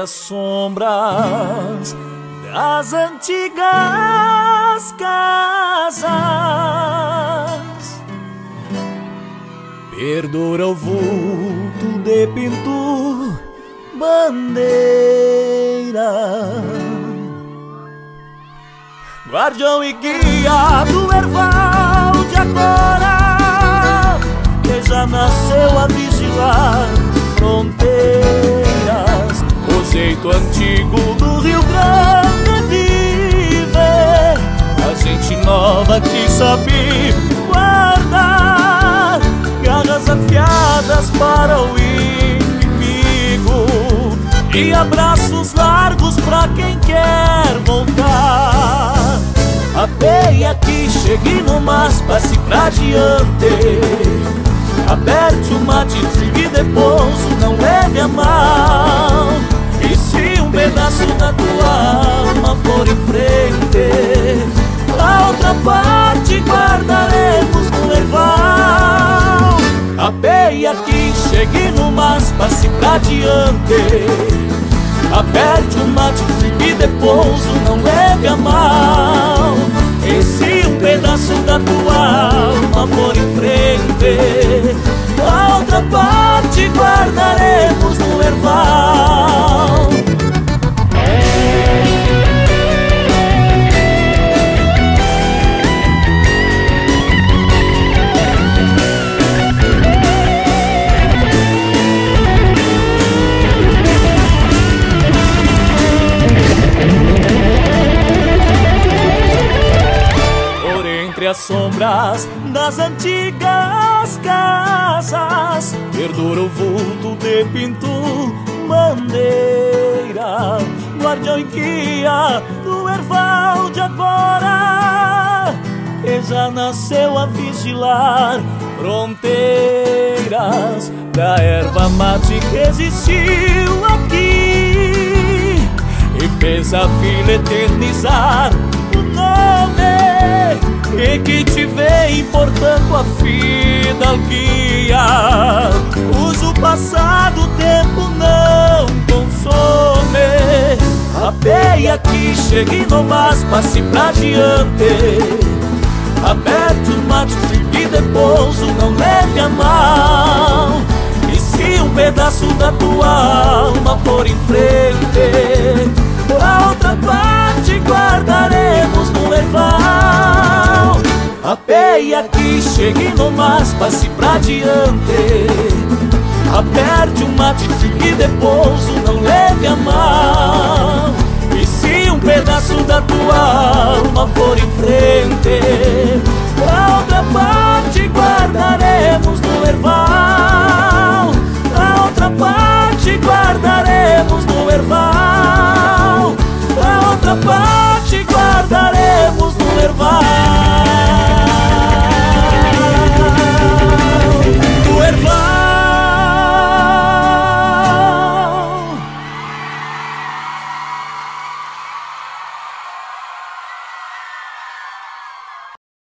as sombras das antigas casas, perdura o vulto de pintur bandeira, guardião e guia do erval de agora, que já nasceu a vigilar fronteiras. O jeito antigo do Rio Grande vive, a gente nova que sabe guardar garras afiadas para o inimigo e abraços largos pra quem quer voltar. Apeie aqui, chegue no mas, passe pra diante, aperte o mate, siga de pouso, não leve a mal. E se um pedaço da tua alma for em frente, a outra parte guardaremos no erval. Apeie aqui, chegue no mas, passe pra diante, aperte o mate, siga de pouso, não leve a mal. E se um pedaço da tua alma for em frente, a outra parte guardaremos no erval. Entre as sombras das antigas casas, perdura o vulto de pintur bandeira, guardião e guia do erval de agora, que já nasceu a vigilar fronteiras da erva mate que existiu aqui e fez a vila eternizar o nome e que te vem importando a fidalguia, cujo passado tempo não consome. Apeie aqui, chegue no mas, passe pra diante, aperte o mate, siga de pouso, não leve a mal. E se um pedaço da tua alma for em frente, a outra parte guardaremos no erval. Apeie aqui, chegue no mas, passe pra diante, aperte o mate, siga de pouso, não leve a mal.